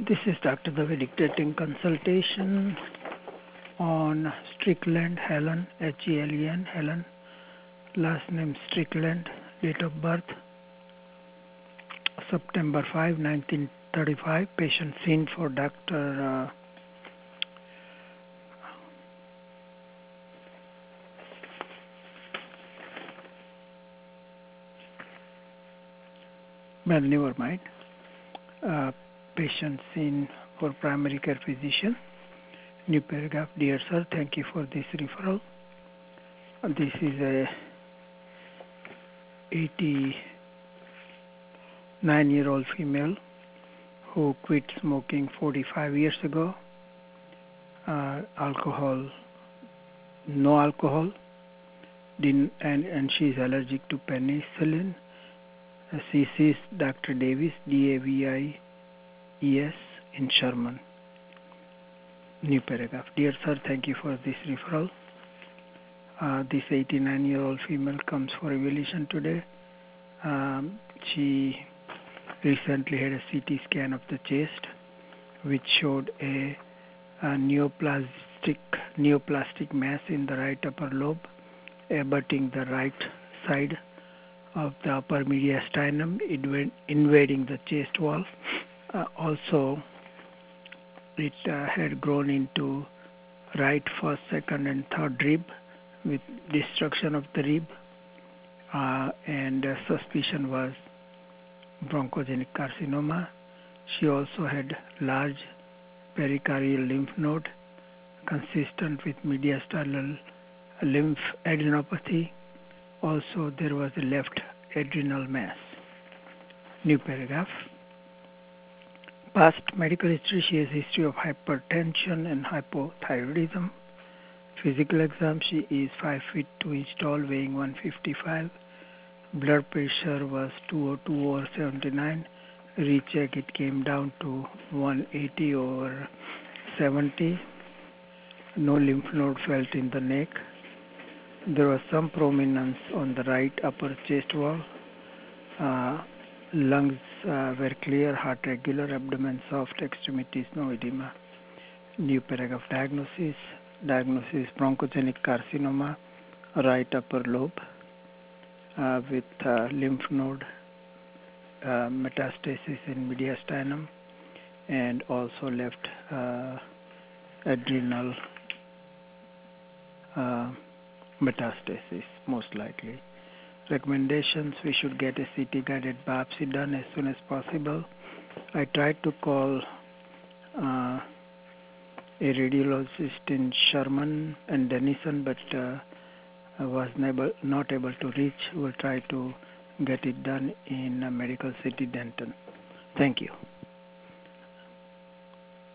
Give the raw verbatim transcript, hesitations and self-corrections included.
This is Doctor Dave dictating consultation on Strickland Helen, H E L E N, Helen, last name Strickland, date of birth September fifth, nineteen thirty-five, patient seen for Doctor Uh, well, never mind. Uh, patient seen for primary care physician. New paragraph. Dear sir, thank you for this referral. Uh, This is a eighty-nine-year-old female who quit smoking forty-five years ago. Uh, alcohol, no alcohol, didn't, and, and she is allergic to penicillin. Uh, she sees Doctor Davis, D A V I E S, in Sherman. New paragraph. Dear sir, thank you for this referral. Uh, this eighty-nine-year-old female comes for evaluation today. Um, she recently had a C T scan of the chest, which showed a, a neoplastic neoplastic mass in the right upper lobe, abutting the right side of the upper mediastinum, invading the chest wall. Uh, also, it uh, had grown into right first, second, and third rib with destruction of the rib, uh, and uh, suspicion was bronchogenic carcinoma. She also had large pericardial lymph node consistent with mediastinal lymph adenopathy. Also, there was a left adrenal mass. New paragraph. Past medical history, she has history of hypertension and hypothyroidism. Physical exam, she is five feet two inch tall, weighing one fifty-five. Blood pressure was two oh two over seventy-nine. Recheck, it came down to one eighty over seventy. No lymph node felt in the neck. There was some prominence on the right upper chest wall. Uh, lungs uh, were clear, heart regular, abdomen soft, extremities no edema. New paragraph. Diagnosis. Diagnosis bronchogenic carcinoma, right upper lobe, uh, with uh, lymph node uh, metastasis in mediastinum, and also left uh, adrenal uh, metastasis, most likely. Recommendations: we should get a C T guided biopsy done as soon as possible. I tried to call uh, a radiologist in Sherman and Denison, but uh, I was never, not able to reach. We'll try to get it done in uh, Medical City Denton. Thank you.